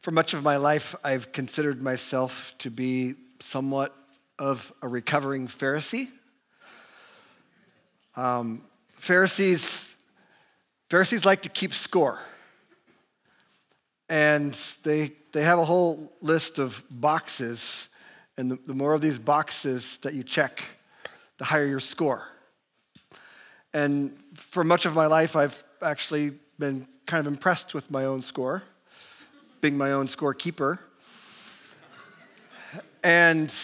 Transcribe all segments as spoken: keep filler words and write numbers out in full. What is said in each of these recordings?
For much of my life, I've considered myself to be somewhat of a recovering Pharisee. Um, Pharisees, Pharisees like to keep score. And they, they have a whole list of boxes. And the, the more of these boxes that you check, the higher your score. And for much of my life, I've actually been kind of impressed with my own score, being my own scorekeeper. And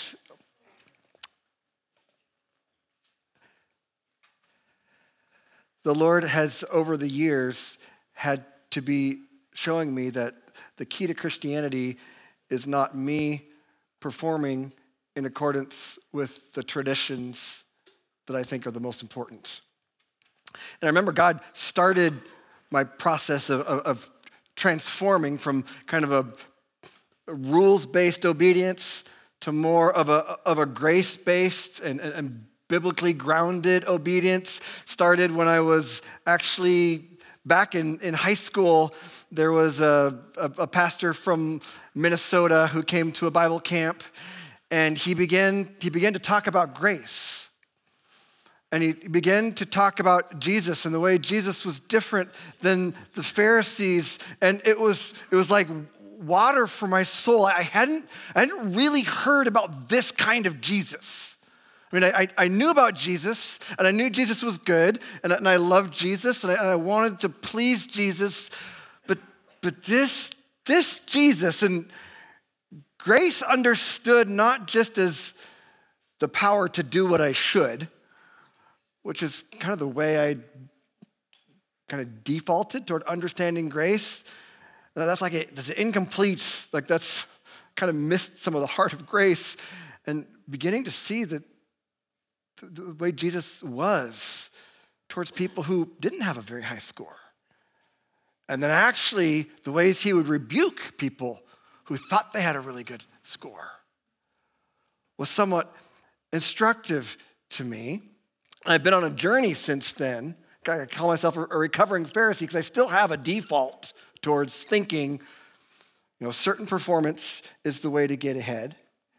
the Lord has, over the years, had to be showing me that the key to Christianity is not me performing in accordance with the traditions that I think are the most important. And I remember God started my process of, of, of transforming from kind of a, a rules-based obedience to more of a, of a grace-based and, and, and biblically grounded obedience. Started when I was actually back in, in high school. There was a, a, a pastor from Minnesota who came to a Bible camp, and he began, he began to talk about grace. And he began to talk about Jesus and the way Jesus was different than the Pharisees. And it was it was like water for my soul. I hadn't, I hadn't really heard about this kind of Jesus. I mean, I, I knew about Jesus, and I knew Jesus was good, and, and I loved Jesus, and I, and I wanted to please Jesus. But but this, this Jesus, and grace understood not just as the power to do what I should, which is kind of the way I kind of defaulted toward understanding grace. That's like a, that's incomplete, like that's kind of missed some of the heart of grace, and beginning to see that the, the way Jesus was towards people who didn't have a very high score. And then actually the ways he would rebuke people who thought they had a really good score was somewhat instructive to me. I've been on a journey since then. I call myself a recovering Pharisee because I still have a default towards thinking, you know, certain performance is the way to get ahead.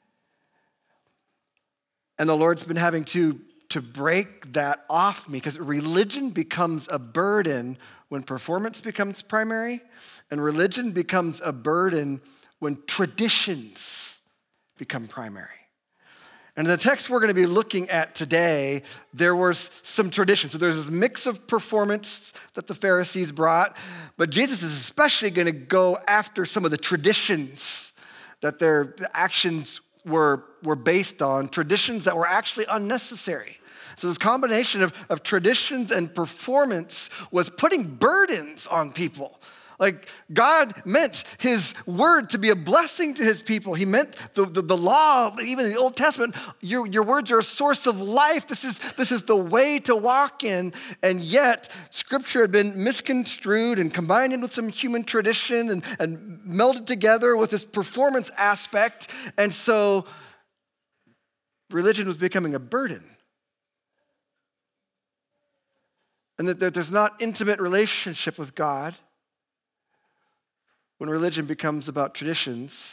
And the Lord's been having to, to break that off me because religion becomes a burden when performance becomes primary, and religion becomes a burden when traditions become primary. And in the text we're going to be looking at today, there was some tradition. So there's this mix of performance that the Pharisees brought, but Jesus is especially going to go after some of the traditions that their actions were, were based on, traditions that were actually unnecessary. So this combination of, of traditions and performance was putting burdens on people. Like, God meant his word to be a blessing to his people. He meant the, the, the law, even in the Old Testament, your, your words are a source of life. This is, this is the way to walk in. And yet, Scripture had been misconstrued and combined in with some human tradition and, and melded together with this performance aspect. And so, religion was becoming a burden. And that there's not intimate relationship with God when religion becomes about traditions.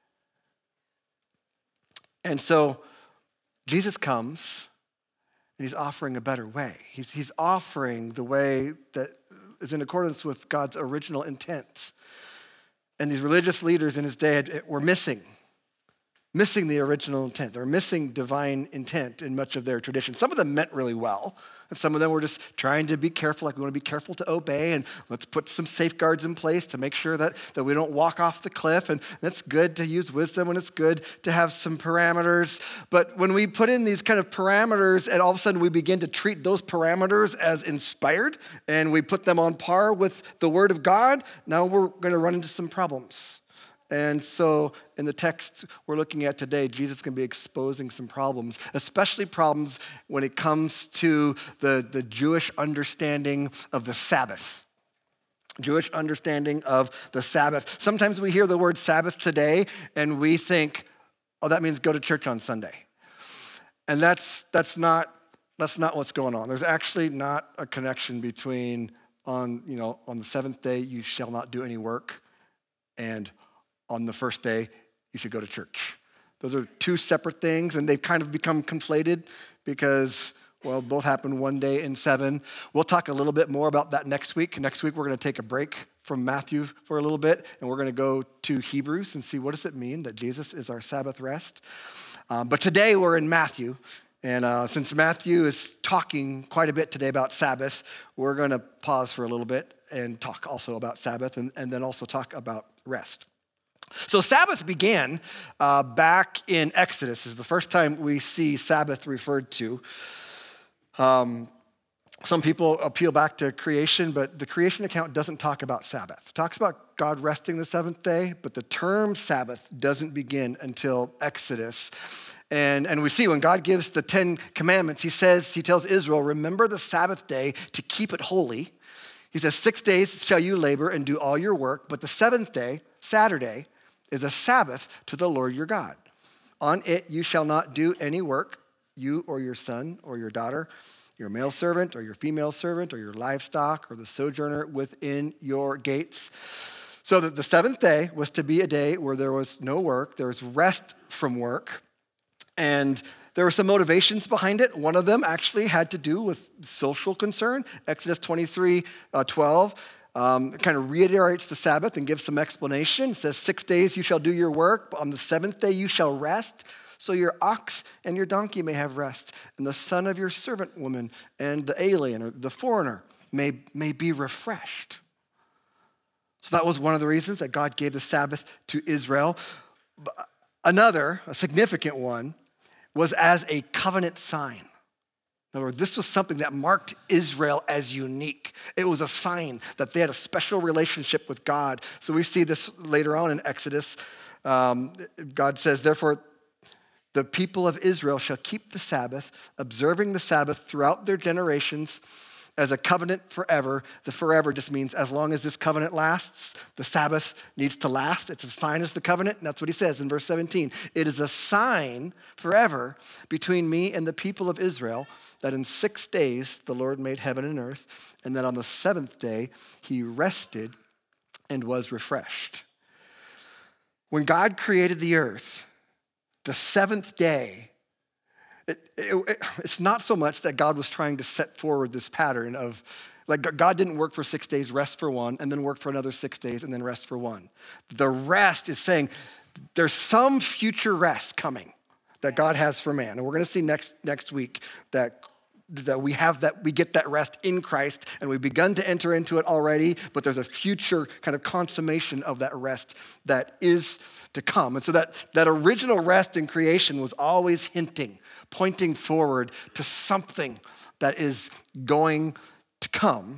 And so Jesus comes and he's offering a better way. He's, he's offering the way that is in accordance with God's original intent. And these religious leaders in his day were missing, missing the original intent. They were missing divine intent in much of their tradition. Some of them meant really well. And some of them were just trying to be careful, like we want to be careful to obey, and let's put some safeguards in place to make sure that, that we don't walk off the cliff. And it's good to use wisdom, and it's good to have some parameters. But when we put in these kind of parameters, and all of a sudden we begin to treat those parameters as inspired, and we put them on par with the Word of God, now we're going to run into some problems. And so in the text we're looking at today, Jesus is going to be exposing some problems, especially problems when it comes to the, the Jewish understanding of the Sabbath. Jewish understanding of the Sabbath. Sometimes we hear the word Sabbath today and we think, oh, that means go to church on Sunday. And that's that's not that's not what's going on. There's actually not a connection between on, you know, on the seventh day you shall not do any work and on the first day, you should go to church. Those are two separate things, and they've kind of become conflated because, well, both happen one day in seven. We'll talk a little bit more about that next week. Next week, we're going to take a break from Matthew for a little bit, and we're going to go to Hebrews and see what does it mean that Jesus is our Sabbath rest. Um, but today, we're in Matthew, and uh, since Matthew is talking quite a bit today about Sabbath, we're going to pause for a little bit and talk also about Sabbath, and, and then also talk about rest. So Sabbath began uh, back in Exodus. This is the first time we see Sabbath referred to. Um, some people appeal back to creation, but the creation account doesn't talk about Sabbath. It talks about God resting the seventh day, but the term Sabbath doesn't begin until Exodus. And, and we see when God gives the Ten Commandments, he says, he tells Israel, remember the Sabbath day to keep it holy. He says, six days shall you labor and do all your work, but the seventh day, Saturday, is a Sabbath to the Lord your God. On it you shall not do any work, you or your son or your daughter, your male servant or your female servant or your livestock or the sojourner within your gates. So that the seventh day was to be a day where there was no work, there was rest from work, and there were some motivations behind it. One of them actually had to do with social concern. Exodus twenty-three twelve. Um, it kind of reiterates the Sabbath and gives some explanation. It says, six days you shall do your work, but on the seventh day you shall rest, so your ox and your donkey may have rest, and the son of your servant woman and the alien or the foreigner may, may be refreshed. So that was one of the reasons that God gave the Sabbath to Israel. Another, a significant one, was as a covenant sign. In other words, this was something that marked Israel as unique. It was a sign that they had a special relationship with God. So we see this later on in Exodus. Um, God says, therefore, the people of Israel shall keep the Sabbath, observing the Sabbath throughout their generations as a covenant forever. The forever just means as long as this covenant lasts, the Sabbath needs to last. It's a sign as the covenant, and that's what he says in verse seventeen. It is a sign forever between me and the people of Israel that in six days the Lord made heaven and earth, and that on the seventh day he rested and was refreshed. When God created the earth, the seventh day, It, it, it's not so much that God was trying to set forward this pattern of, like God didn't work for six days, rest for one, and then work for another six days, and then rest for one. The rest is saying there's some future rest coming that God has for man. And we're gonna see next, next week that, that we have that, we get that rest in Christ, and we've begun to enter into it already, but there's a future kind of consummation of that rest that is to come. And so that, that original rest in creation was always hinting, pointing forward to something that is going to come.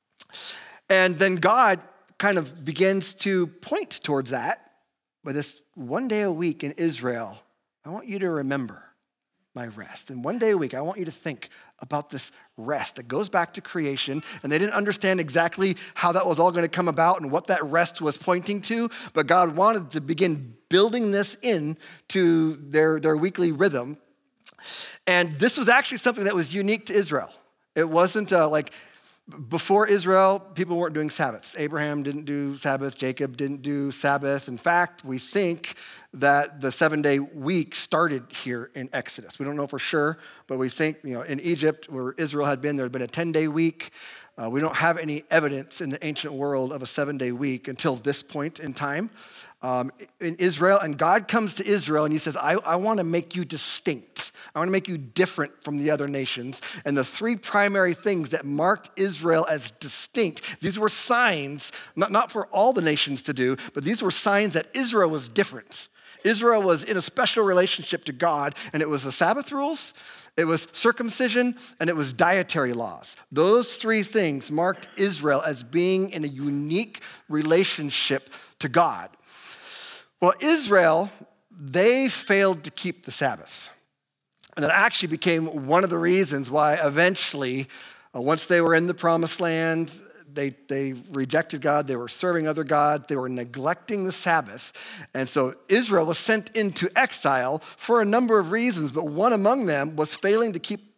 And then God kind of begins to point towards that with this one day a week in Israel. I want you to remember my rest. And one day a week, I want you to think about this rest that goes back to creation. And they didn't understand exactly how that was all going to come about and what that rest was pointing to, but God wanted to begin building this in to their, their weekly rhythm. And this was actually something that was unique to Israel. It wasn't uh, like before Israel, people weren't doing Sabbaths. Abraham didn't do Sabbath. Jacob didn't do Sabbath. In fact, we think that the seven-day week started here in Exodus. We don't know for sure, but we think, you know, in Egypt, where Israel had been, there had been a ten-day week. Uh, we don't have any evidence in the ancient world of a seven-day week until this point in time um, in Israel. And God comes to Israel and he says, I, I want to make you distinct. I want to make you different from the other nations. And the three primary things that marked Israel as distinct, these were signs, not, not for all the nations to do, but these were signs that Israel was different. Israel was in a special relationship to God, and it was the Sabbath rules, it was circumcision, and it was dietary laws. Those three things marked Israel as being in a unique relationship to God. Well, Israel, they failed to keep the Sabbath. And that actually became one of the reasons why eventually, uh, once they were in the promised land, They, they rejected God, they were serving other gods, they were neglecting the Sabbath. And so Israel was sent into exile for a number of reasons, but one among them was failing to keep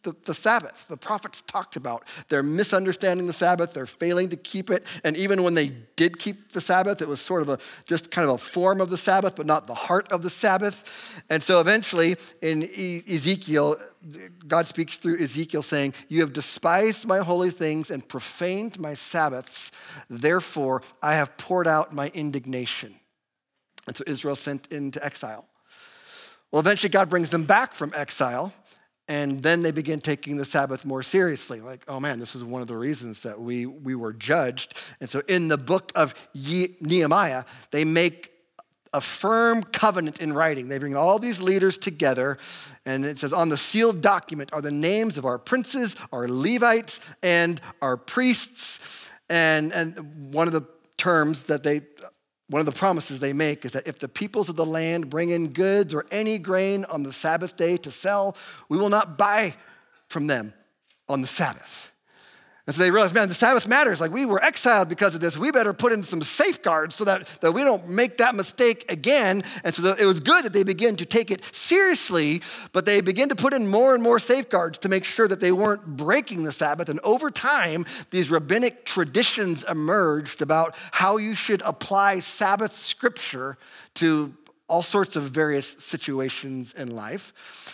the, the Sabbath. The prophets talked about they're misunderstanding the Sabbath, they're failing to keep it, and even when they did keep the Sabbath, it was sort of a just kind of a form of the Sabbath, but not the heart of the Sabbath. And so eventually in e- Ezekiel, God speaks through Ezekiel saying, "You have despised my holy things and profaned my Sabbaths. Therefore, I have poured out my indignation." And so Israel sent into exile. Well, eventually God brings them back from exile, and then they begin taking the Sabbath more seriously. Like, oh man, this is one of the reasons that we, we were judged. And so in the book of Ye- Nehemiah, they make a firm covenant in writing. They bring all these leaders together, and it says, on the sealed document are the names of our princes, our Levites, and our priests. And, and one of the terms that they, one of the promises they make is that if the peoples of the land bring in goods or any grain on the Sabbath day to sell, we will not buy from them on the Sabbath. And so they realized, man, the Sabbath matters. Like, we were exiled because of this. We better put in some safeguards so that, that we don't make that mistake again. And so the, it was good that they began to take it seriously, but they began to put in more and more safeguards to make sure that they weren't breaking the Sabbath. And over time, these rabbinic traditions emerged about how you should apply Sabbath scripture to all sorts of various situations in life.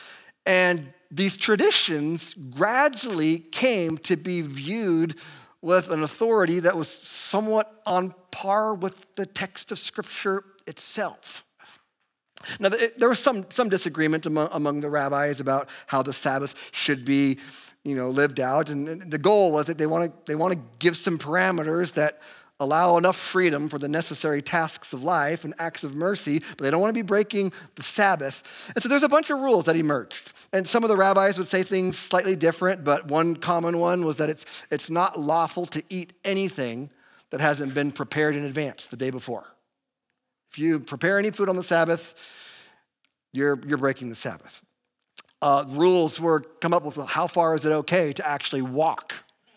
And these traditions gradually came to be viewed with an authority that was somewhat on par with the text of Scripture itself. Now, there was some, some disagreement among, among the rabbis about how the Sabbath should be, you know, lived out. And the goal was that they want to they want to give some parameters that allow enough freedom for the necessary tasks of life and acts of mercy, but they don't want to be breaking the Sabbath. And so there's a bunch of rules that emerged. And some of the rabbis would say things slightly different, but one common one was that it's, it's not lawful to eat anything that hasn't been prepared in advance the day before. If you prepare any food on the Sabbath, you're, you're breaking the Sabbath. Uh, rules were come up with how far is it okay to actually walk.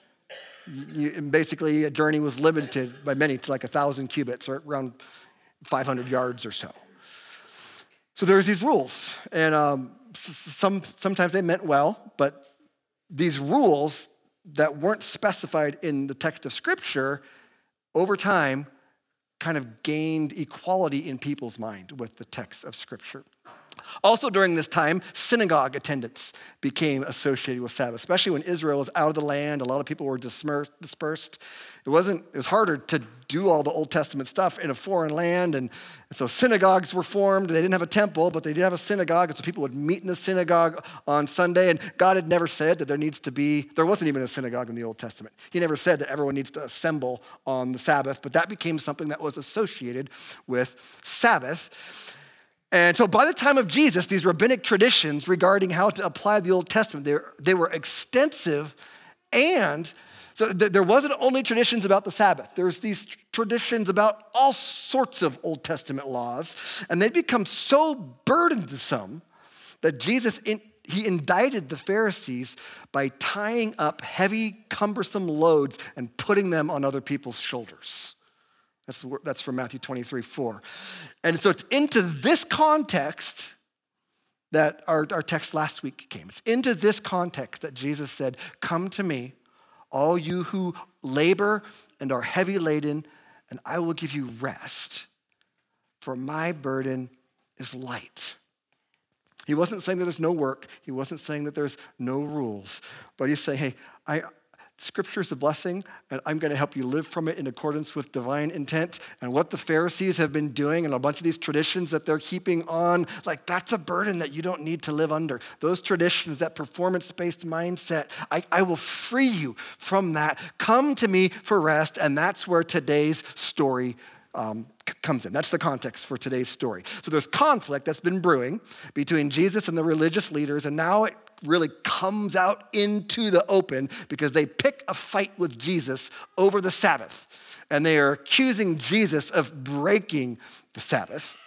You, basically, a journey was limited by many to like a thousand cubits, or around five hundred yards or so. So there's these rules, and um, some sometimes they meant well, but these rules that weren't specified in the text of Scripture, over time, kind of gained equality in people's mind with the text of Scripture. Also during this time, synagogue attendance became associated with Sabbath, especially when Israel was out of the land. A lot of people were dispersed. It wasn't, it was harder to do all the Old Testament stuff in a foreign land. And, and so synagogues were formed. They didn't have a temple, but they did have a synagogue. And so people would meet in the synagogue on Sunday. And God had never said that there needs to be, there wasn't even a synagogue in the Old Testament. He never said that everyone needs to assemble on the Sabbath, but that became something that was associated with Sabbath. And so by the time of Jesus, these rabbinic traditions regarding how to apply the Old Testament, they were, they were extensive. And so th- there wasn't only traditions about the Sabbath. There's these tr- traditions about all sorts of Old Testament laws. And they become so burdensome that Jesus, in, he indicted the Pharisees by tying up heavy, cumbersome loads and putting them on other people's shoulders. That's, that's from Matthew twenty-three, four. And so it's into this context that our, our text last week came. It's into this context that Jesus said, "Come to me, all you who labor and are heavy laden, and I will give you rest, for my burden is light." He wasn't saying that there's no work. He wasn't saying that there's no rules. But he's saying, hey, I... Scripture is a blessing, and I'm going to help you live from it in accordance with divine intent. And what the Pharisees have been doing and a bunch of these traditions that they're keeping on, like that's a burden that you don't need to live under. Those traditions, that performance-based mindset, I, I will free you from that. Come to me for rest, and that's where today's story um, c- comes in. That's the context for today's story. So there's conflict that's been brewing between Jesus and the religious leaders, and now it really comes out into the open because they pick a fight with Jesus over the Sabbath. And they are accusing Jesus of breaking the Sabbath.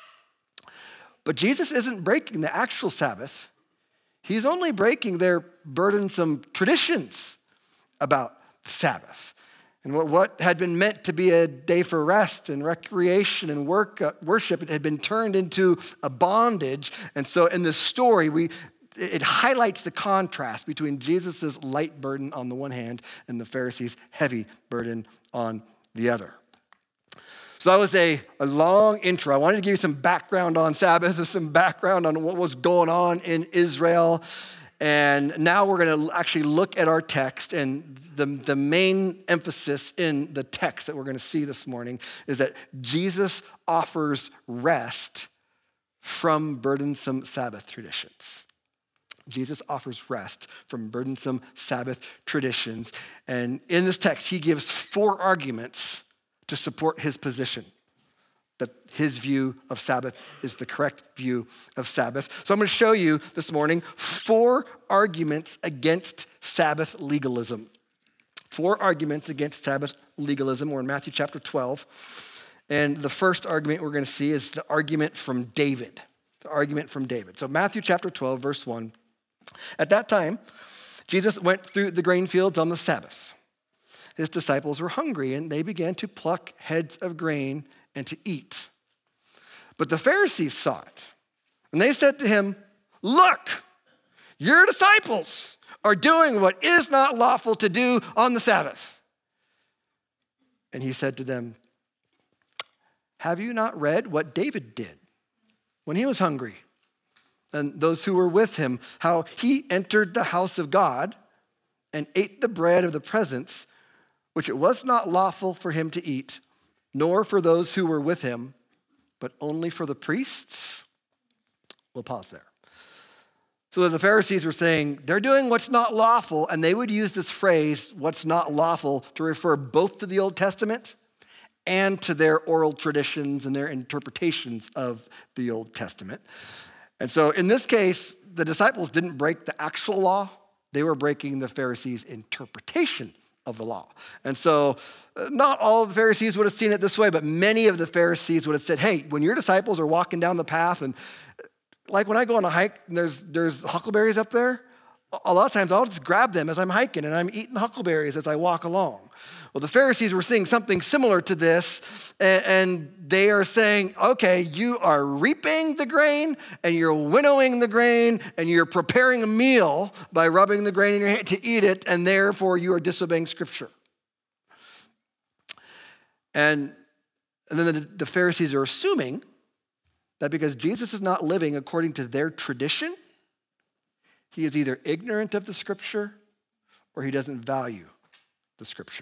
But Jesus isn't breaking the actual Sabbath. He's only breaking their burdensome traditions about the Sabbath. And what, what had been meant to be a day for rest and recreation and work, uh, worship, it had been turned into a bondage. And so in this story, we it highlights the contrast between Jesus' light burden on the one hand and the Pharisees' heavy burden on the other. So that was a, a long intro. I wanted to give you some background on Sabbath, some background on what was going on in Israel. And now we're going to actually look at our text, and the, the main emphasis in the text that we're going to see this morning is that Jesus offers rest from burdensome Sabbath traditions. Jesus offers rest from burdensome Sabbath traditions. And in this text, he gives four arguments to support his position, that his view of Sabbath is the correct view of Sabbath. So I'm going to show you this morning four arguments against Sabbath legalism. Four arguments against Sabbath legalism. We're in Matthew chapter twelve. And the first argument we're going to see is the argument from David. The argument from David. So Matthew chapter twelve, verse one. At that time, Jesus went through the grain fields on the Sabbath. His disciples were hungry, and they began to pluck heads of grain and to eat. But the Pharisees saw it, and they said to him, "Look, your disciples are doing what is not lawful to do on the Sabbath." And he said to them, "Have you not read what David did when he was hungry, and those who were with him, how he entered the house of God and ate the bread of the presence, which it was not lawful for him to eat, nor for those who were with him, but only for the priests?" We'll pause there. So the Pharisees were saying, they're doing what's not lawful, and they would use this phrase, what's not lawful, to refer both to the Old Testament and to their oral traditions and their interpretations of the Old Testament. And so in this case, the disciples didn't break the actual law. They were breaking the Pharisees' interpretation of the law. And so uh, not all of the Pharisees would have seen it this way, but many of the Pharisees would have said, hey, when your disciples are walking down the path, and like when I go on a hike and there's, there's huckleberries up there, a lot of times I'll just grab them as I'm hiking and I'm eating huckleberries as I walk along. Well, the Pharisees were seeing something similar to this, and, and they are saying, okay, you are reaping the grain, and you're winnowing the grain, and you're preparing a meal by rubbing the grain in your hand to eat it, and therefore you are disobeying Scripture. And, and then the, the Pharisees are assuming that because Jesus is not living according to their tradition, he is either ignorant of the Scripture or he doesn't value the Scripture.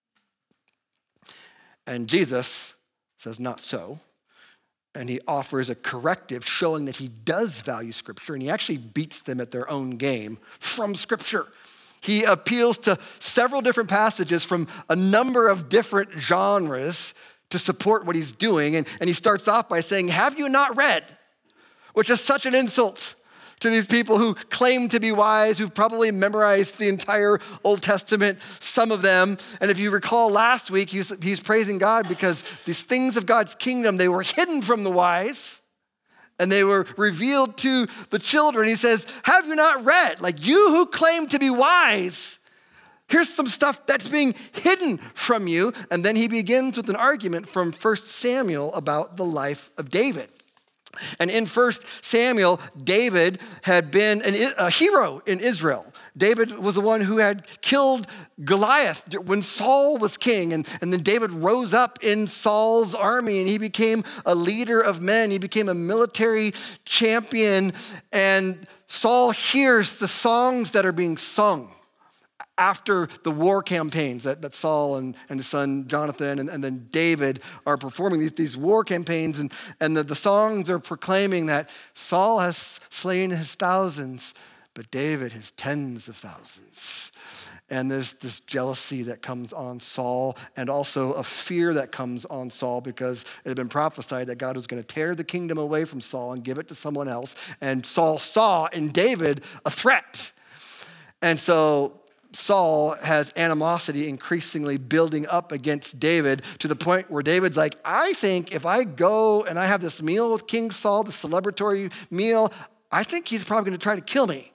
And Jesus says not so, and he offers a corrective showing that he does value Scripture, and he actually beats them at their own game from Scripture. He appeals to several different passages from a number of different genres to support what he's doing, and, and he starts off by saying, have you not read? Which is such an insult to these people who claim to be wise, who've probably memorized the entire Old Testament, some of them. And if you recall last week, he's, he's praising God because these things of God's kingdom, they were hidden from the wise and they were revealed to the children. He says, have you not read? Like, you who claim to be wise, here's some stuff that's being hidden from you. And then he begins with an argument from First Samuel about the life of David. And in First Samuel, David had been an, a hero in Israel. David was the one who had killed Goliath when Saul was king. And, and then David rose up in Saul's army and he became a leader of men. He became a military champion. And Saul hears the songs that are being sung after the war campaigns that, that Saul and, and his son Jonathan and, and then David are performing these, these war campaigns. And, and the, the songs are proclaiming that Saul has slain his thousands, but David his tens of thousands. And there's this jealousy that comes on Saul and also a fear that comes on Saul because it had been prophesied that God was going to tear the kingdom away from Saul and give it to someone else. And Saul saw in David a threat. And so Saul has animosity increasingly building up against David to the point where David's like, I think if I go and I have this meal with King Saul, the celebratory meal, I think he's probably going to try to kill me.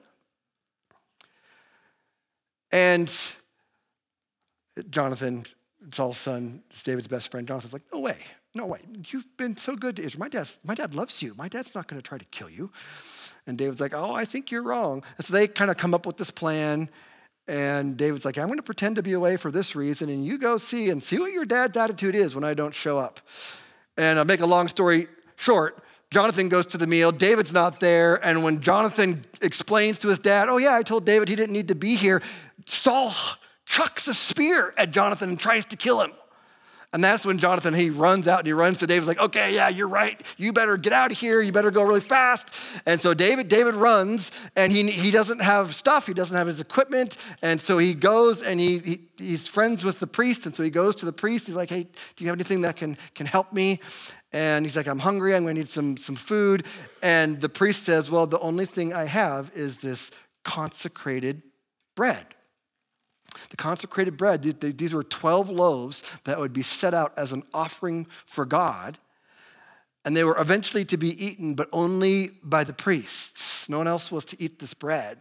And Jonathan, Saul's son, is David's best friend. Jonathan's like, no way, no way. You've been so good to Israel. My, dad's, my dad loves you. My dad's not going to try to kill you. And David's like, oh, I think you're wrong. And so they kind of come up with this plan. And David's like, I'm going to pretend to be away for this reason. And you go see and see what your dad's attitude is when I don't show up. And I'll make a long story short. Jonathan goes to the meal. David's not there. And when Jonathan explains to his dad, oh, yeah, I told David he didn't need to be here, Saul chucks a spear at Jonathan and tries to kill him. And that's when Jonathan, he runs out and he runs to David, like, okay, yeah, you're right. You better get out of here. You better go really fast. And so David, David runs, and he, he doesn't have stuff. He doesn't have his equipment. And so he goes and he, he he's friends with the priest. And so he goes to the priest. He's like, hey, do you have anything that can, can help me? And he's like, I'm hungry. I'm going to need some, some food. And the priest says, well, the only thing I have is this consecrated bread. The consecrated bread, these were twelve loaves that would be set out as an offering for God, and they were eventually to be eaten, but only by the priests. No one else was to eat this bread.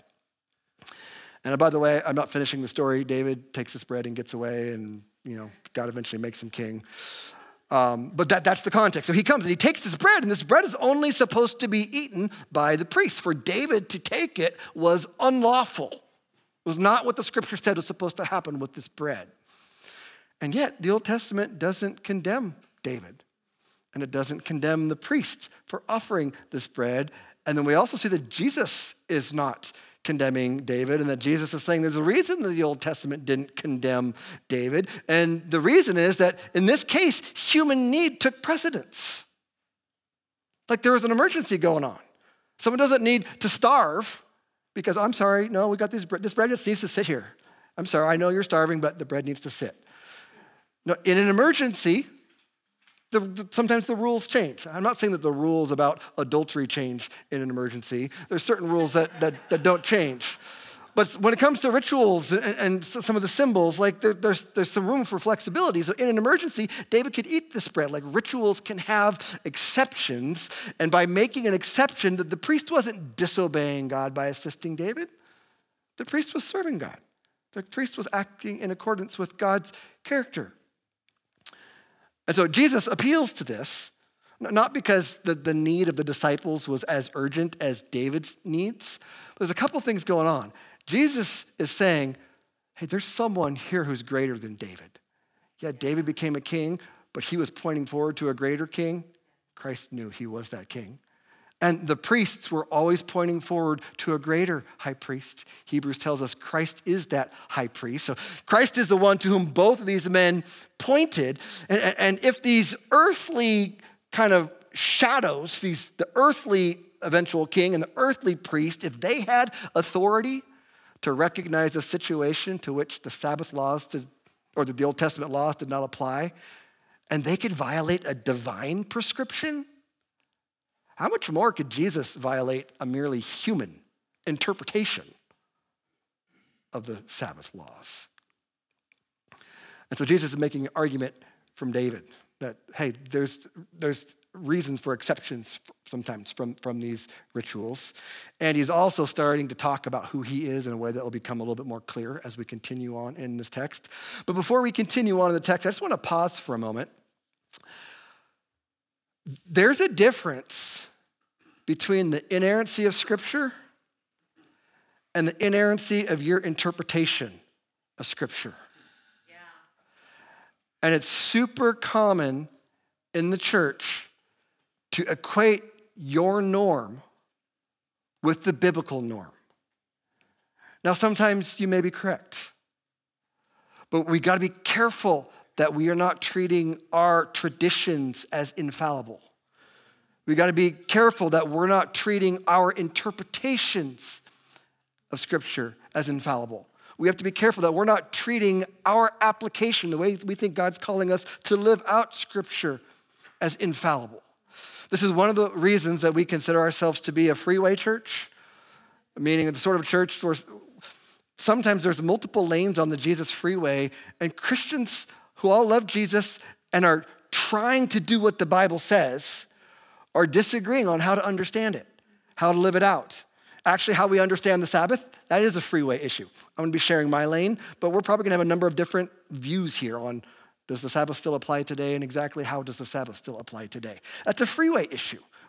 And by the way, I'm not finishing the story. David takes this bread and gets away, and you know, God eventually makes him king. Um, but that, that's the context. So he comes and he takes this bread, and this bread is only supposed to be eaten by the priests. For David to take it was unlawful. It was not what the scripture said was supposed to happen with this bread. And yet, the Old Testament doesn't condemn David. And it doesn't condemn the priest for offering this bread. And then we also see that Jesus is not condemning David, and that Jesus is saying there's a reason that the Old Testament didn't condemn David. And the reason is that in this case, human need took precedence. Like there was an emergency going on. Someone doesn't need to starve. Because I'm sorry, no, we got this bread. This bread just needs to sit here. I'm sorry, I know you're starving, but the bread needs to sit. No, in an emergency, the, the, sometimes the rules change. I'm not saying that the rules about adultery change in an emergency. There's certain rules that, that, that don't change. But when it comes to rituals and, and some of the symbols, like there, there's, there's some room for flexibility. So in an emergency, David could eat this bread. Like rituals can have exceptions. And by making an exception, that the priest wasn't disobeying God by assisting David. The priest was serving God. The priest was acting in accordance with God's character. And so Jesus appeals to this, not because the, the need of the disciples was as urgent as David's needs. But there's a couple things going on. Jesus is saying, hey, there's someone here who's greater than David. Yeah, David became a king, but he was pointing forward to a greater king. Christ knew he was that king. And the priests were always pointing forward to a greater high priest. Hebrews tells us Christ is that high priest. So Christ is the one to whom both of these men pointed. And, and if these earthly kind of shadows, these the earthly eventual king and the earthly priest, if they had authority to recognize a situation to which the Sabbath laws did, or the Old Testament laws did not apply, and they could violate a divine prescription, how much more could Jesus violate a merely human interpretation of the Sabbath laws? And so Jesus is making an argument from David that, hey, there's, there's reasons for exceptions sometimes from, from these rituals. And he's also starting to talk about who he is in a way that will become a little bit more clear as we continue on in this text. But before we continue on in the text, I just want to pause for a moment. There's a difference between the inerrancy of Scripture and the inerrancy of your interpretation of Scripture. Yeah. And it's super common in the church to equate your norm with the biblical norm. Now, sometimes you may be correct, but we got to be careful that we are not treating our traditions as infallible. We got to be careful that we're not treating our interpretations of Scripture as infallible. We have to be careful that we're not treating our application, the way we think God's calling us to live out Scripture, as infallible. This is one of the reasons that we consider ourselves to be a freeway church, meaning the sort of church where sometimes there's multiple lanes on the Jesus freeway, and Christians who all love Jesus and are trying to do what the Bible says are disagreeing on how to understand it, how to live it out. Actually, how we understand the Sabbath, that is a freeway issue. I'm going to be sharing my lane, but we're probably going to have a number of different views here on, does the Sabbath still apply today, and exactly how does the Sabbath still apply today? That's a freeway issue.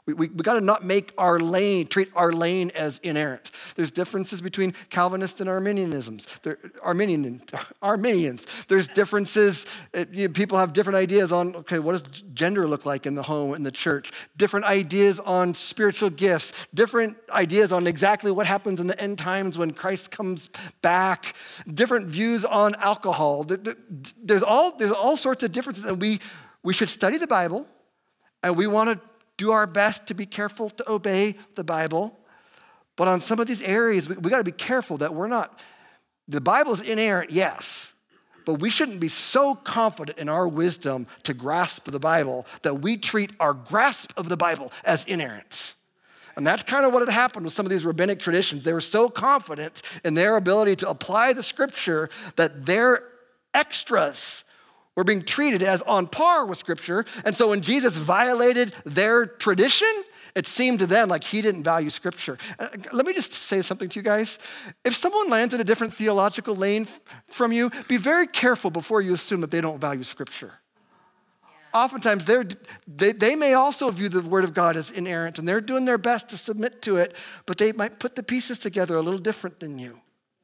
We, we, we got to not make our lane, treat our lane as inerrant. There's differences between Calvinists and Arminianisms. There, Arminian, Arminians. There's differences. It, you know, people have different ideas on, okay, what does gender look like in the home, in the church? Different ideas on spiritual gifts. Different ideas on exactly what happens in the end times when Christ comes back. Different views on alcohol. There's all, there's all sorts of differences, and we, we should study the Bible, and we want to do our best to be careful to obey the Bible. But on some of these areas, we, we got to be careful that we're not, the Bible is inerrant, yes, but we shouldn't be so confident in our wisdom to grasp the Bible that we treat our grasp of the Bible as inerrant. And that's kind of what had happened with some of these rabbinic traditions. They were so confident in their ability to apply the scripture that their extras were being treated as on par with Scripture. And so when Jesus violated their tradition, it seemed to them like he didn't value Scripture. Uh, let me just say something to you guys. If someone lands in a different theological lane from you, be very careful before you assume that they don't value Scripture. Yeah. Oftentimes, they're, they, they may also view the Word of God as inerrant, and they're doing their best to submit to it, but they might put the pieces together a little different than you.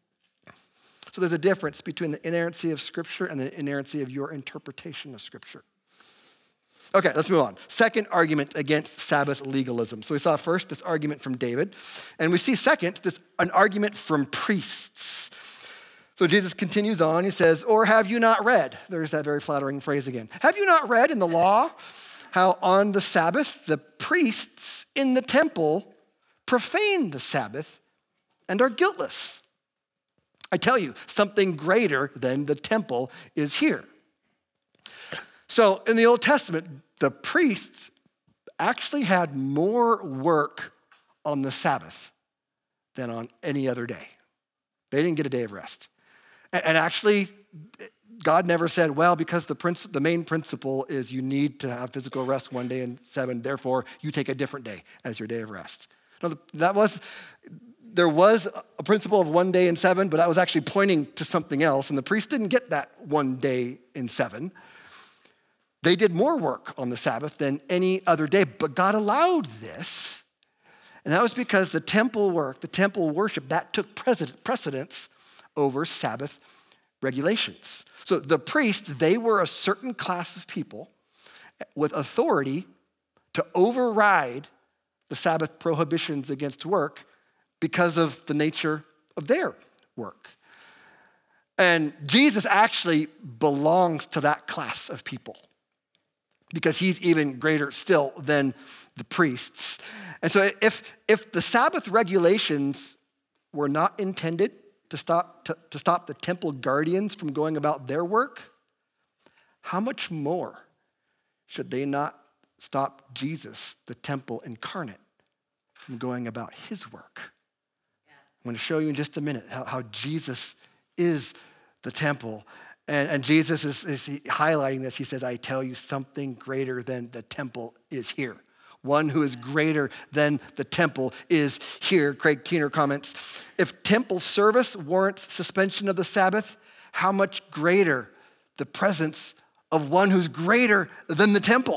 So there's a difference between the inerrancy of Scripture and the inerrancy of your interpretation of Scripture. Okay, let's move on. Second argument against Sabbath legalism. So we saw first this argument from David, and we see second this an argument from priests. So Jesus continues on. He says, "Or have you not read?" There's that very flattering phrase again. "Have you not read in the law how on the Sabbath the priests in the temple profane the Sabbath and are guiltless? I tell you, something greater than the temple is here." So in the Old Testament, the priests actually had more work on the Sabbath than on any other day. They didn't get a day of rest. And actually, God never said, well, because the, princ- the main principle is you need to have physical rest one day in seven, therefore you take a different day as your day of rest. No, that was... There was a principle of one day in seven, but that was actually pointing to something else, and the priests didn't get that one day in seven. They did more work on the Sabbath than any other day, but God allowed this, and that was because the temple work, the temple worship, that took precedence over Sabbath regulations. So the priests, they were a certain class of people with authority to override the Sabbath prohibitions against work because of the nature of their work. And Jesus actually belongs to that class of people because he's even greater still than the priests. And so if, if the Sabbath regulations were not intended to stop, to, to stop the temple guardians from going about their work, how much more should they not stop Jesus, the temple incarnate, from going about his work? I'm going to show you in just a minute how, how Jesus is the temple. And, and Jesus is, is highlighting this. He says, I tell you something greater than the temple is here. One who is greater than the temple is here. Craig Keener comments, if temple service warrants suspension of the Sabbath, how much greater the presence of one who's greater than the temple?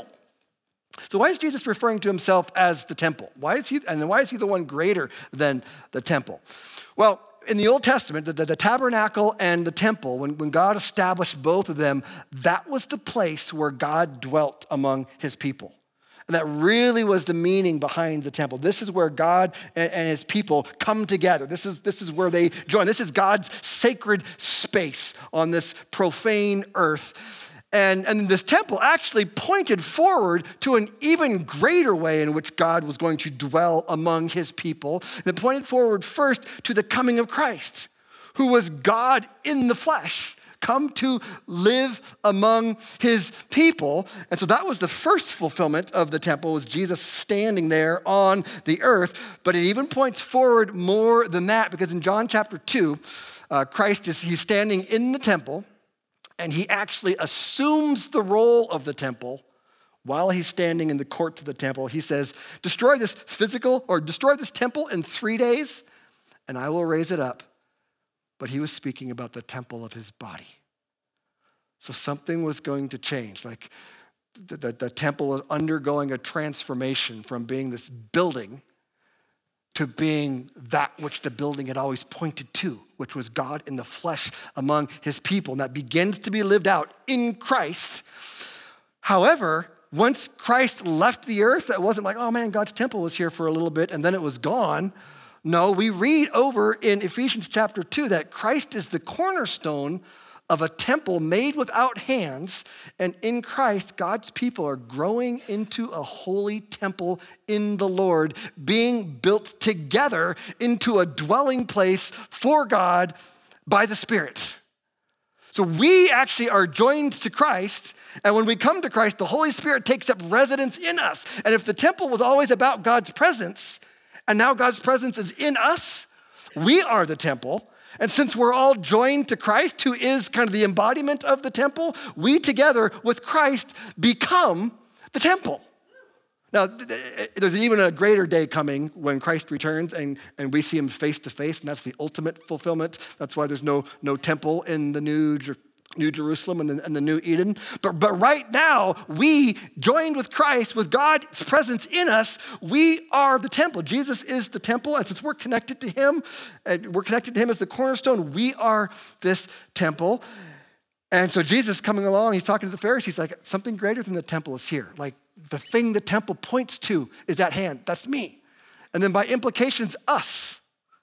So why is Jesus referring to himself as the temple? Why is he, and why is he the one greater than the temple? Well, in the Old Testament, the, the, the tabernacle and the temple, when, when God established both of them, that was the place where God dwelt among his people. And that really was the meaning behind the temple. This is where God and, and his people come together. This is, this is where they join. This is God's sacred space on this profane earth. And, and this temple actually pointed forward to an even greater way in which God was going to dwell among his people. And it pointed forward first to the coming of Christ, who was God in the flesh, come to live among his people. And so that was the first fulfillment of the temple, was Jesus standing there on the earth. But it even points forward more than that, because in John chapter two, uh, Christ is he's standing in the temple, and he actually assumes the role of the temple while he's standing in the courts of the temple. He says, destroy this physical, or destroy this temple in three days, and I will raise it up. But he was speaking about the temple of his body. So something was going to change. Like the, the, the temple was undergoing a transformation from being this building to being that which the building had always pointed to, which was God in the flesh among his people. And that begins to be lived out in Christ. However, once Christ left the earth, it wasn't like, oh man, God's temple was here for a little bit and then it was gone. No, we read over in Ephesians chapter two that Christ is the cornerstone of a temple made without hands, and in Christ, God's people are growing into a holy temple in the Lord, being built together into a dwelling place for God by the Spirit. So we actually are joined to Christ, and when we come to Christ, the Holy Spirit takes up residence in us. And if the temple was always about God's presence, and now God's presence is in us, we are the temple. And since we're all joined to Christ, who is kind of the embodiment of the temple, we together with Christ become the temple. Now, there's even a greater day coming when Christ returns and, and we see him face to face, and that's the ultimate fulfillment. That's why there's no, no temple in the New, New Jerusalem and the, and the New Eden. But, but right now, we joined with Christ, with God's presence in us, we are the temple. Jesus is the temple, and since we're connected to him, and we're connected to him as the cornerstone, we are this temple. And so Jesus coming along, he's talking to the Pharisees, like, something greater than the temple is here. Like, the thing the temple points to is at hand. That's me. And then by implications, us.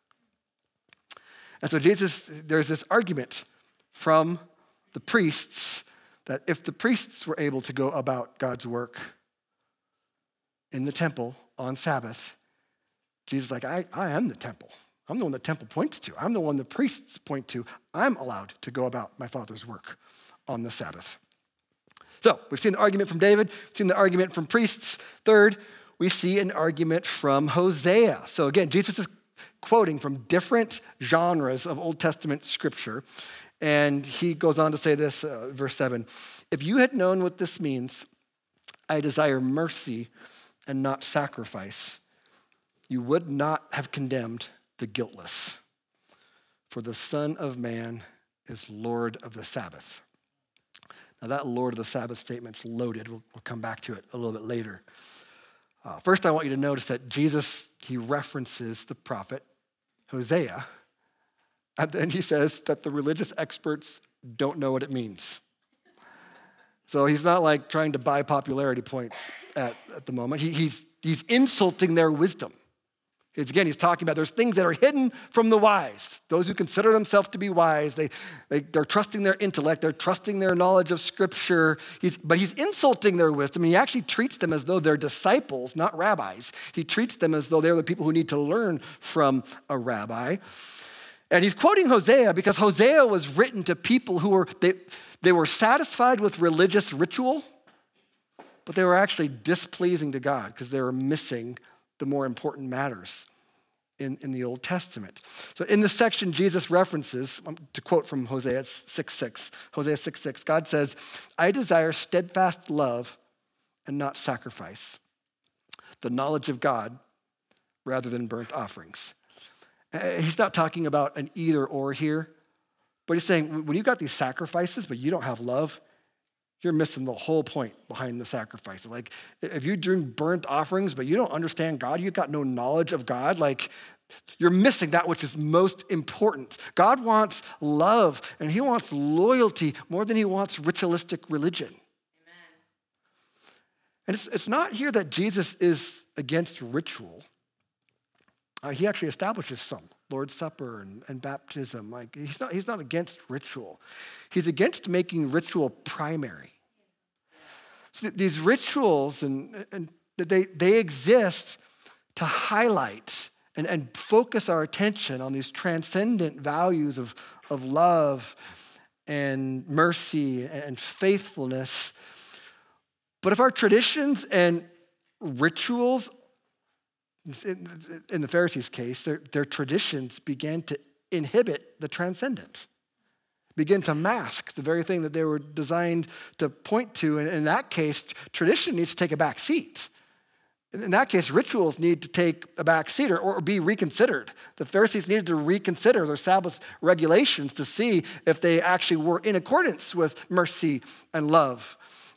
And so Jesus, there's this argument from the priests that if the priests were able to go about God's work in the temple on Sabbath, Jesus is like, I, I am the temple. I'm the one the temple points to. I'm the one the priests point to. I'm allowed to go about my Father's work on the Sabbath. So we've seen the argument from David, we've seen the argument from priests. Third, we see an argument from Hosea. So again, Jesus is quoting from different genres of Old Testament scripture. And he goes on to say this, uh, verse seven, if you had known what this means, I desire mercy and not sacrifice, you would not have condemned the guiltless. For the Son of Man is Lord of the Sabbath. Now that Lord of the Sabbath statement's loaded. We'll, we'll come back to it a little bit later. Uh, first, I want you to notice that Jesus, he references the prophet Hosea. And then he says that the religious experts don't know what it means. So he's not like trying to buy popularity points at, at the moment. He, he's, he's insulting their wisdom. It's, again, he's talking about there's things that are hidden from the wise. Those who consider themselves to be wise, they, they, they're trusting their intellect, they're trusting their knowledge of Scripture. He's, but he's insulting their wisdom. He actually treats them as though they're disciples, not rabbis. He treats them as though they're the people who need to learn from a rabbi. And he's quoting Hosea because Hosea was written to people who were, they, they were satisfied with religious ritual, but they were actually displeasing to God because they were missing the more important matters in, in the Old Testament. So in this section, Jesus references, to quote from Hosea six six, Hosea six six, God says, I desire steadfast love and not sacrifice, the knowledge of God rather than burnt offerings. He's not talking about an either or here, but he's saying when you've got these sacrifices, but you don't have love, you're missing the whole point behind the sacrifice. Like if you're doing burnt offerings, but you don't understand God, you've got no knowledge of God, like you're missing that which is most important. God wants love and he wants loyalty more than he wants ritualistic religion. Amen. And it's, it's not here that Jesus is against ritual. Uh, he actually establishes some, Lord's Supper and, and baptism. Like he's not, he's not against ritual. He's against making ritual primary. So th- these rituals, and, and they, they exist to highlight and, and focus our attention on these transcendent values of, of love and mercy and faithfulness. But if our traditions and rituals, in the Pharisees' case, their, their traditions began to inhibit the transcendent, begin to mask the very thing that they were designed to point to. And in that case, tradition needs to take a back seat. In that case, rituals need to take a back seat or, or be reconsidered. The Pharisees needed to reconsider their Sabbath regulations to see if they actually were in accordance with mercy and love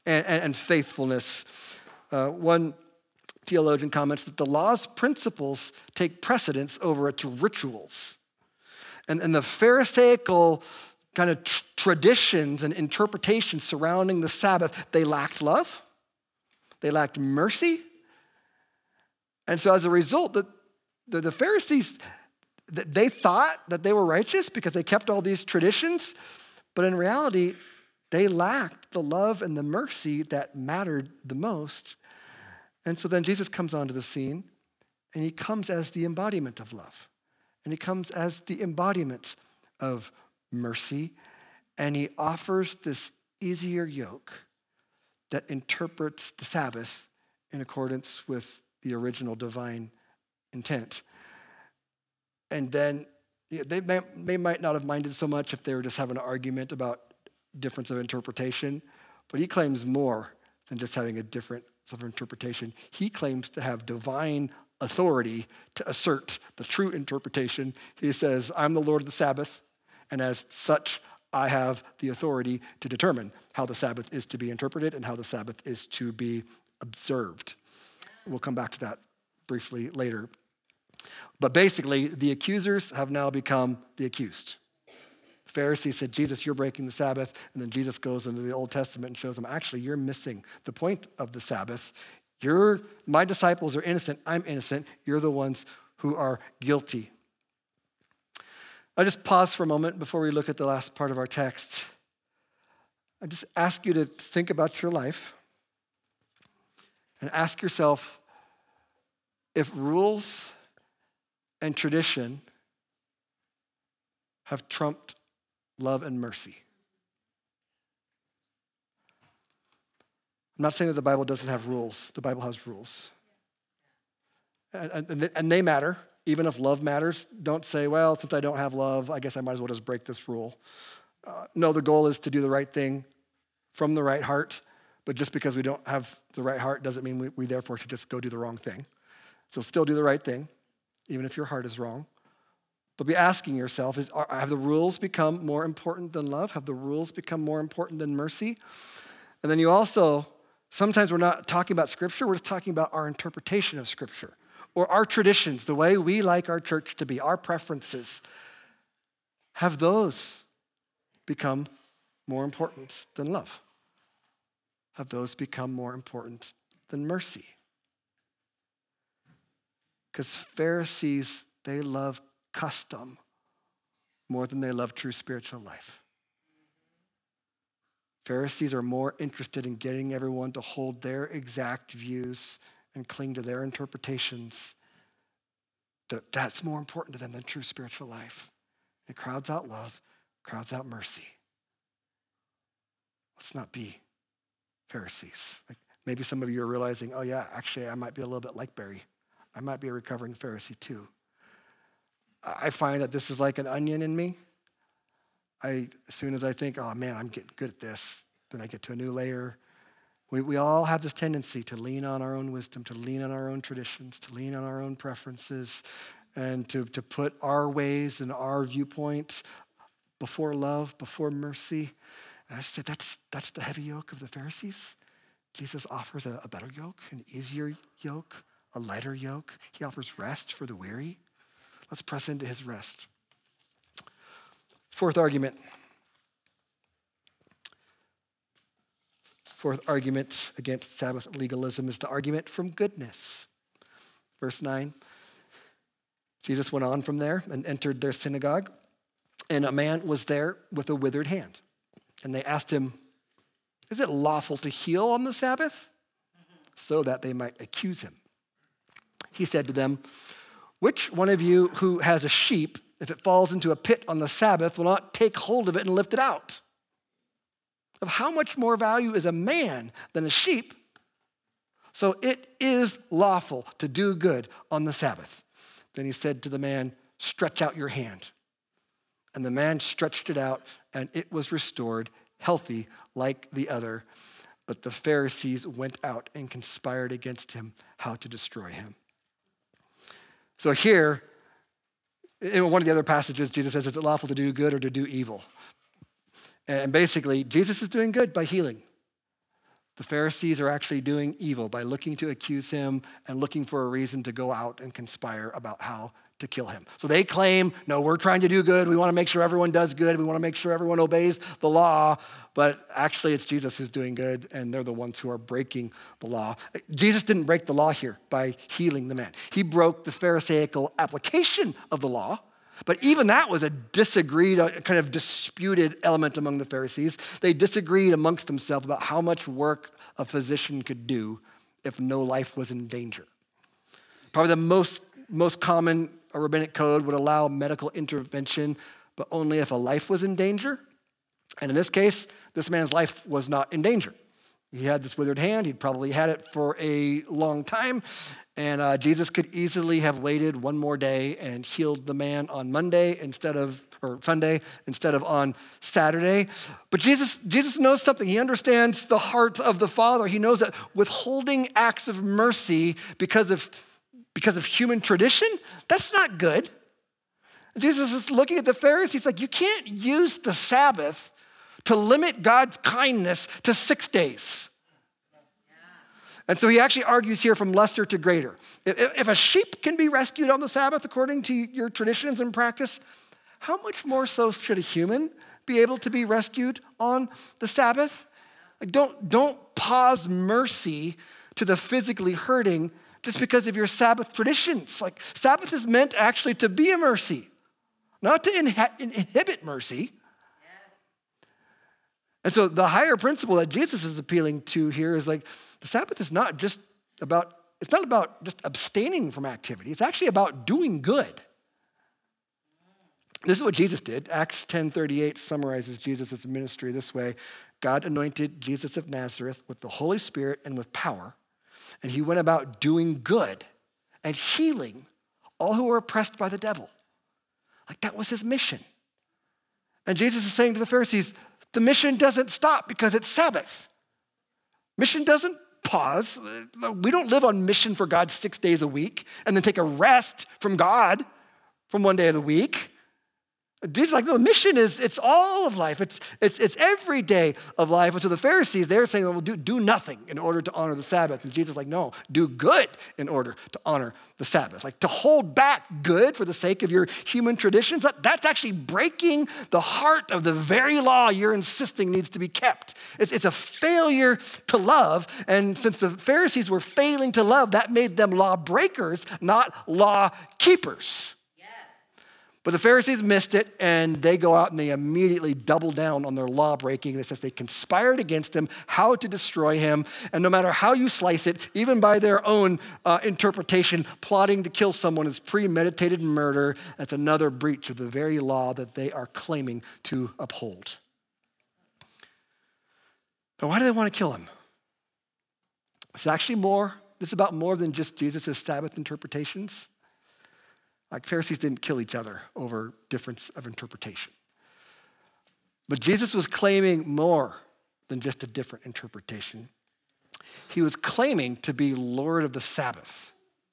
and, and, and faithfulness. Uh, one theologian comments that the law's principles take precedence over its rituals. And, and the Pharisaical kind of tr- traditions and interpretations surrounding the Sabbath, they lacked love, they lacked mercy. And so as a result, the, the, the Pharisees, they thought that they were righteous because they kept all these traditions, but in reality, they lacked the love and the mercy that mattered the most. And so then Jesus comes onto the scene, and he comes as the embodiment of love. And he comes as the embodiment of mercy, and he offers this easier yoke that interprets the Sabbath in accordance with the original divine intent. And then you know, they, may, they might not have minded so much if they were just having an argument about difference of interpretation, but he claims more than just having a difference of interpretation. He claims to have divine authority to assert the true interpretation. He says, I'm the Lord of the Sabbath, and as such, I have the authority to determine how the Sabbath is to be interpreted and how the Sabbath is to be observed. We'll come back to that briefly later. But basically, the accusers have now become the accused. The Pharisees said, Jesus, you're breaking the Sabbath. And then Jesus goes into the Old Testament and shows them, actually, you're missing the point of the Sabbath. You're, my disciples are innocent. I'm innocent. You're the ones who are guilty. I just pause for a moment before we look at the last part of our text. I just ask you to think about your life and ask yourself if rules and tradition have trumped love and mercy. I'm not saying that the Bible doesn't have rules. The Bible has rules. And, and, and they matter. Even if love matters, don't say, well, since I don't have love, I guess I might as well just break this rule. Uh, no, the goal is to do the right thing from the right heart. But just because we don't have the right heart doesn't mean we, we therefore should just go do the wrong thing. So still do the right thing, even if your heart is wrong. But be asking yourself, is, are, have the rules become more important than love? Have the rules become more important than mercy? And then you also, sometimes we're not talking about Scripture, we're just talking about our interpretation of Scripture or our traditions, the way we like our church to be, our preferences. Have those become more important than love? Have those become more important than mercy? Because Pharisees, they love custom more than they love true spiritual life. Pharisees are more interested in getting everyone to hold their exact views and cling to their interpretations. That that's more important to them than true spiritual life. It crowds out love, crowds out mercy. Let's not be Pharisees. Like maybe some of you are realizing, oh yeah, actually I might be a little bit like Barry. I might be a recovering Pharisee too. I find that this is like an onion in me. I, as soon as I think, oh man, I'm getting good at this, then I get to a new layer. We, we all have this tendency to lean on our own wisdom, to lean on our own traditions, to lean on our own preferences, and to, to put our ways and our viewpoints before love, before mercy. And I said, that's, that's the heavy yoke of the Pharisees. Jesus offers a, a better yoke, an easier yoke, a lighter yoke. He offers rest for the weary. Let's press into his rest. Fourth argument. Fourth argument against Sabbath legalism is the argument from goodness. Verse nine, Jesus went on from there and entered their synagogue, and a man was there with a withered hand. And they asked him, is it lawful to heal on the Sabbath? So that they might accuse him. He said to them, which one of you who has a sheep, if it falls into a pit on the Sabbath, will not take hold of it and lift it out? Of how much more value is a man than a sheep? So it is lawful to do good on the Sabbath. Then he said to the man, stretch out your hand. And the man stretched it out, and it was restored, healthy like the other. But the Pharisees went out and conspired against him how to destroy him. So here, in one of the other passages, Jesus says, is it lawful to do good or to do evil? And basically, Jesus is doing good by healing. The Pharisees are actually doing evil by looking to accuse him and looking for a reason to go out and conspire about how to kill him. So they claim, no, we're trying to do good. We want to make sure everyone does good. We want to make sure everyone obeys the law. But actually, it's Jesus who's doing good, and they're the ones who are breaking the law. Jesus didn't break the law here by healing the man. He broke the Pharisaical application of the law. But even that was a disagreed, a kind of disputed element among the Pharisees. They disagreed amongst themselves about how much work a physician could do if no life was in danger. Probably the most, most common rabbinic code would allow medical intervention, but only if a life was in danger. And in this case, this man's life was not in danger. He had this withered hand. He'd probably had it for a long time. And uh, Jesus could easily have waited one more day and healed the man on Monday instead of, or Sunday instead of on Saturday. But Jesus, Jesus knows something. He understands the heart of the Father. He knows that withholding acts of mercy because of, because of human tradition, that's not good. Jesus is looking at the Pharisees. He's like, you can't use the Sabbath to limit God's kindness to six days. And so he actually argues here from lesser to greater. If a sheep can be rescued on the Sabbath according to your traditions and practice, how much more so should a human be able to be rescued on the Sabbath? Like don't, don't pause mercy to the physically hurting just because of your Sabbath traditions. Like Sabbath is meant actually to be a mercy, not to inha- inhibit mercy. And so the higher principle that Jesus is appealing to here is like, the Sabbath is not just about, it's not about just abstaining from activity. It's actually about doing good. This is what Jesus did. Acts ten thirty-eight summarizes Jesus' ministry this way. God anointed Jesus of Nazareth with the Holy Spirit and with power, and he went about doing good and healing all who were oppressed by the devil. Like that was his mission. And Jesus is saying to the Pharisees, the mission doesn't stop because it's Sabbath. Mission doesn't pause. We don't live on mission for God six days a week and then take a rest from God from one day of the week. Jesus is like, no, the mission is, it's all of life. It's, it's, it's every day of life. And so the Pharisees, they're saying, well, do, do nothing in order to honor the Sabbath. And Jesus is like, no, do good in order to honor the Sabbath. Like to hold back good for the sake of your human traditions, that, that's actually breaking the heart of the very law you're insisting needs to be kept. It's, it's a failure to love. And since the Pharisees were failing to love, that made them law breakers, not law keepers. But the Pharisees missed it, and they go out and they immediately double down on their law breaking. It says they conspired against him, how to destroy him. And no matter how you slice it, even by their own uh, interpretation, plotting to kill someone is premeditated murder. That's another breach of the very law that they are claiming to uphold. But why do they want to kill him? It's actually more, this is about more than just Jesus' Sabbath interpretations. Like Pharisees didn't kill each other over difference of interpretation. But Jesus was claiming more than just a different interpretation. He was claiming to be Lord of the Sabbath.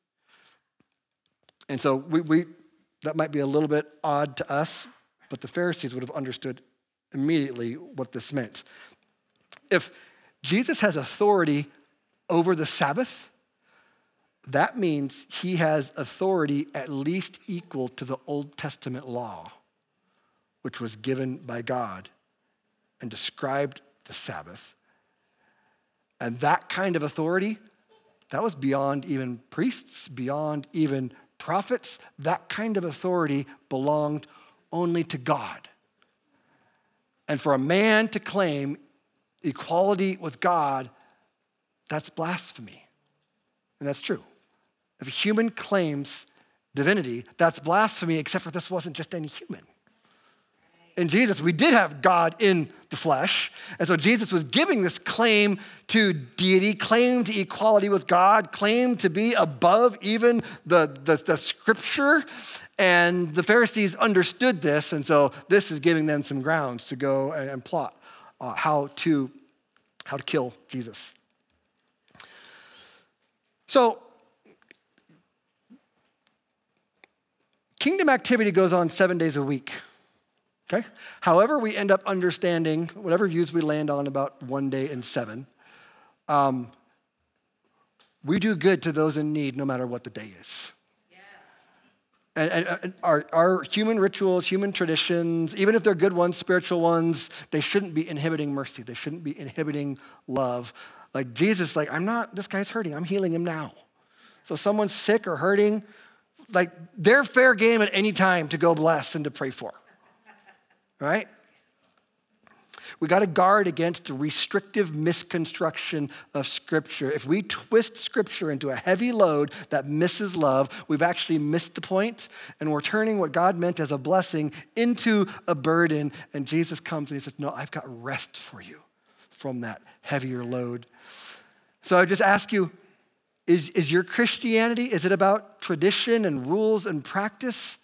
And so we, we that might be a little bit odd to us, but the Pharisees would have understood immediately what this meant. If Jesus has authority over the Sabbath, that means he has authority at least equal to the Old Testament law, which was given by God and described the Sabbath. And that kind of authority, that was beyond even priests, beyond even prophets. That kind of authority belonged only to God. And for a man to claim equality with God, that's blasphemy. And that's true. If a human claims divinity, that's blasphemy, except for this wasn't just any human. In Jesus, we did have God in the flesh. And so Jesus was giving this claim to deity, claim to equality with God, claim to be above even the, the, the scripture. And the Pharisees understood this. And so this is giving them some grounds to go and, and plot uh, how to, how to kill Jesus. So, kingdom activity goes on seven days a week, okay? However we end up understanding, whatever views we land on about one day in seven, Um, we do good to those in need no matter what the day is. And, and, and our, our human rituals, human traditions, even if they're good ones, spiritual ones, they shouldn't be inhibiting mercy. They shouldn't be inhibiting love. Like Jesus, like, I'm not, this guy's hurting. I'm healing him now. So someone's sick or hurting, like they're fair game at any time to go bless and to pray for, right? We got to guard against the restrictive misconstruction of Scripture. If we twist Scripture into a heavy load that misses love, we've actually missed the point, and we're turning what God meant as a blessing into a burden. And Jesus comes and he says, no, I've got rest for you from that heavier load. So I just ask you, is, is your Christianity, is it about tradition and rules and practice?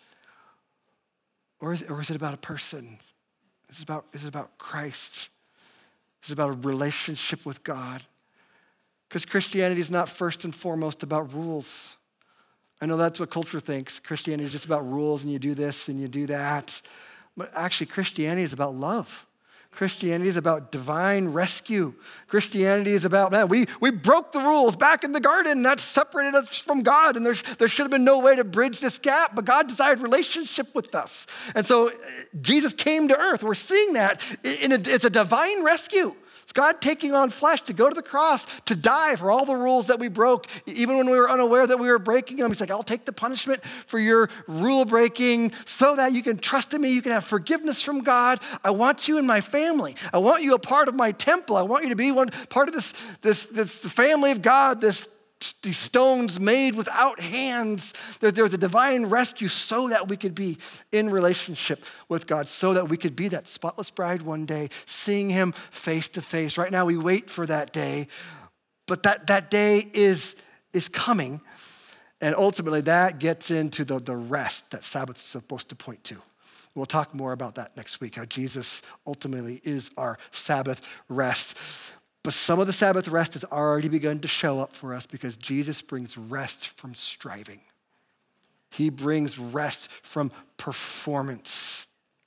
Or is, or is it about a person? This is about, this is about Christ. This is about a relationship with God. Because Christianity is not first and foremost about rules. I know that's what culture thinks. Christianity is just about rules and you do this and you do that. But actually, Christianity is about love. Christianity is about divine rescue. Christianity is about, man, we, we broke the rules back in the garden. That separated us from God. And there's, there should have been no way to bridge this gap, but God desired relationship with us. And so Jesus came to earth. We're seeing that. In a, it's a divine rescue. It's God taking on flesh to go to the cross, to die for all the rules that we broke, even when we were unaware that we were breaking them. He's like, I'll take the punishment for your rule breaking so that you can trust in me. You can have forgiveness from God. I want you in my family. I want you a part of my temple. I want you to be one part of this, this, this family of God, this these stones made without hands. There, there was a divine rescue so that we could be in relationship with God, so that we could be that spotless bride one day, seeing him face to face. Right now we wait for that day, but that, that day is, is coming. And ultimately that gets into the, the rest that Sabbath is supposed to point to. We'll talk more about that next week, how Jesus ultimately is our Sabbath rest. But some of the Sabbath rest has already begun to show up for us because Jesus brings rest from striving. He brings rest from performance.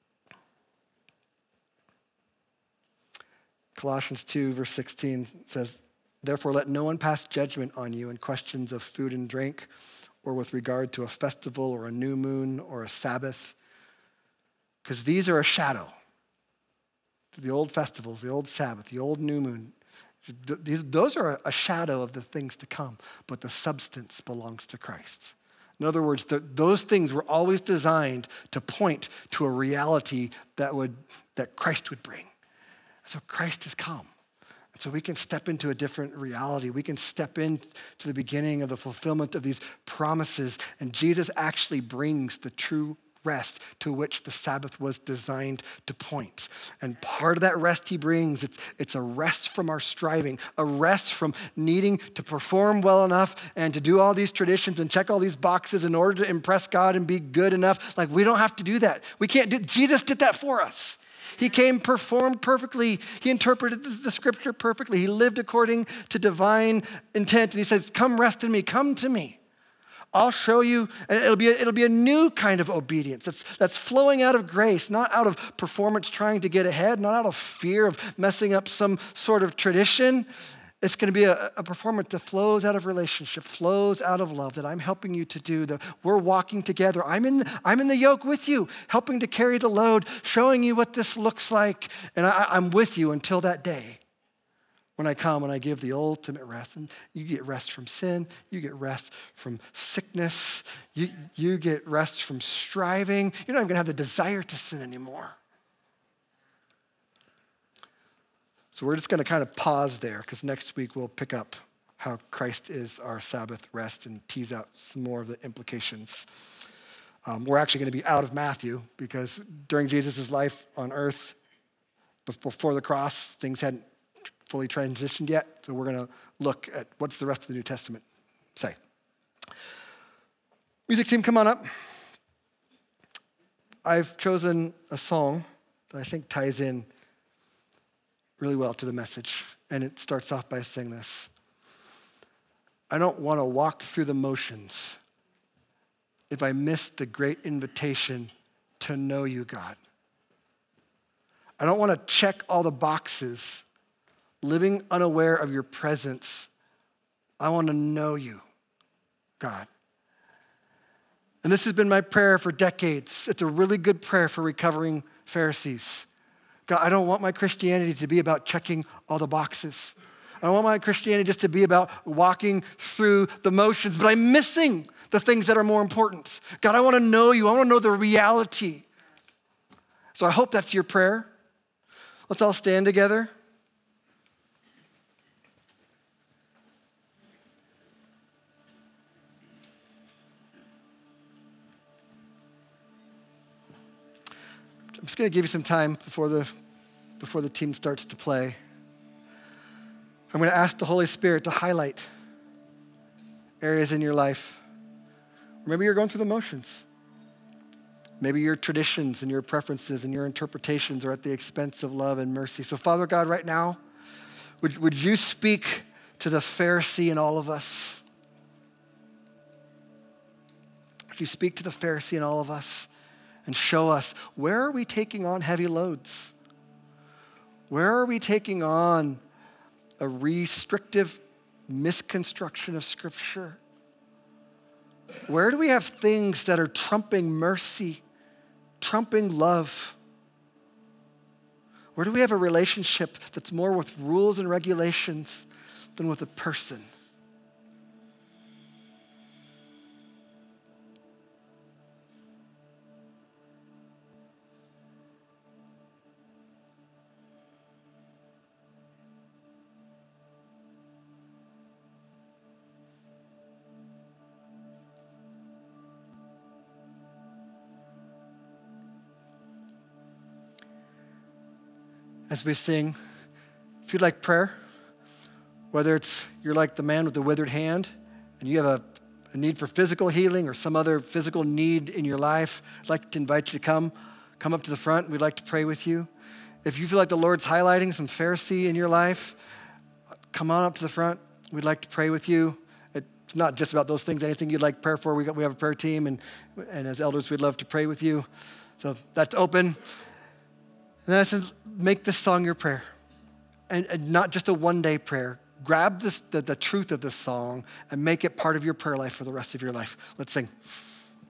Colossians two, verse sixteen says, therefore let no one pass judgment on you in questions of food and drink, or with regard to a festival or a new moon or a Sabbath, because these are a shadow. The old festivals, the old Sabbath, the old new moon, These, those are a shadow of the things to come, but the substance belongs to Christ. In other words, the, those things were always designed to point to a reality that would that Christ would bring. So Christ has come. And so we can step into a different reality. We can step into the beginning of the fulfillment of these promises, and Jesus actually brings the true rest to which the Sabbath was designed to point. And part of that rest he brings, it's, it's a rest from our striving, a rest from needing to perform well enough and to do all these traditions and check all these boxes in order to impress God and be good enough. Like, we don't have to do that. We can't do, Jesus did that for us. He came, performed perfectly. He interpreted the scripture perfectly. He lived according to divine intent. And he says, come rest in me, come to me. I'll show you, and it'll be a, it'll be a new kind of obedience that's, that's flowing out of grace, not out of performance trying to get ahead, not out of fear of messing up some sort of tradition. It's going to be a, a performance that flows out of relationship, flows out of love that I'm helping you to do. That we're walking together. I'm in, I'm in the yoke with you, helping to carry the load, showing you what this looks like, and I, I'm with you until that day. When I come and I give the ultimate rest, and you get rest from sin, you get rest from sickness, you, you get rest from striving. You're not even gonna have the desire to sin anymore. So we're just gonna kind of pause there because next week we'll pick up how Christ is our Sabbath rest and tease out some more of the implications. Um, we're actually gonna be out of Matthew because during Jesus' life on earth, before the cross, things hadn't fully transitioned yet, so we're going to look at what's the rest of the New Testament say. Music team, come on up. I've chosen a song that I think ties in really well to the message, and it starts off by saying this. I don't want to walk through the motions if I miss the great invitation to know you, God. I don't want to check all the boxes living unaware of your presence. I want to know you, God. And this has been my prayer for decades. It's a really good prayer for recovering Pharisees. God, I don't want my Christianity to be about checking all the boxes. I don't want my Christianity just to be about walking through the motions, but I'm missing the things that are more important. God, I want to know you. I want to know the reality. So I hope that's your prayer. Let's all stand together. I'm just going to give you some time before the, before the team starts to play. I'm going to ask the Holy Spirit to highlight areas in your life. Or maybe you're going through the motions. Maybe your traditions and your preferences and your interpretations are at the expense of love and mercy. So Father God, right now, would, would you speak to the Pharisee in all of us? If you speak to the Pharisee in all of us, and show us, where are we taking on heavy loads? Where are we taking on a restrictive misconstruction of Scripture? Where do we have things that are trumping mercy, trumping love? Where do we have a relationship that's more with rules and regulations than with a person? As we sing, if you'd like prayer, whether it's you're like the man with the withered hand and you have a, a need for physical healing or some other physical need in your life, I'd like to invite you to come, come up to the front. We'd like to pray with you. If you feel like the Lord's highlighting some Pharisee in your life, come on up to the front. We'd like to pray with you. It's not just about those things. Anything you'd like prayer for, we, got, we have a prayer team, and, and as elders, we'd love to pray with you. So that's open. And then I said, make this song your prayer. And, and not just a one-day prayer. Grab this, the, the truth of this song and make it part of your prayer life for the rest of your life. Let's sing.